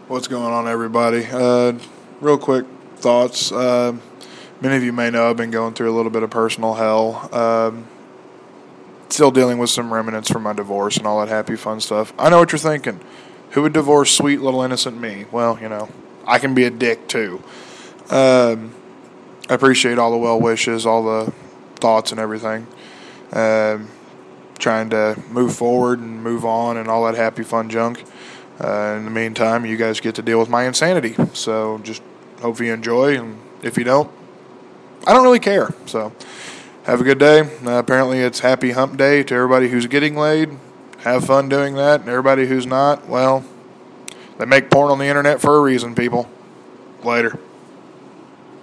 What's going on, everybody? Real quick thoughts. Many of you may know I've been going through a little bit of personal hell. Still dealing with some remnants from my divorce and all that happy, fun stuff. I know what you're thinking. Who would divorce sweet little innocent me? Well, I can be a dick too. I appreciate all the well wishes, all the thoughts and everything. Trying to move forward and move on and all that happy, fun junk. In the meantime, you guys get to deal with my insanity. So just hope you enjoy, and if you don't, I don't really care. So have a good day. Apparently it's happy hump day to everybody who's getting laid. Have fun doing that. And everybody who's not, well, they make porn on the internet for a reason, people. Later.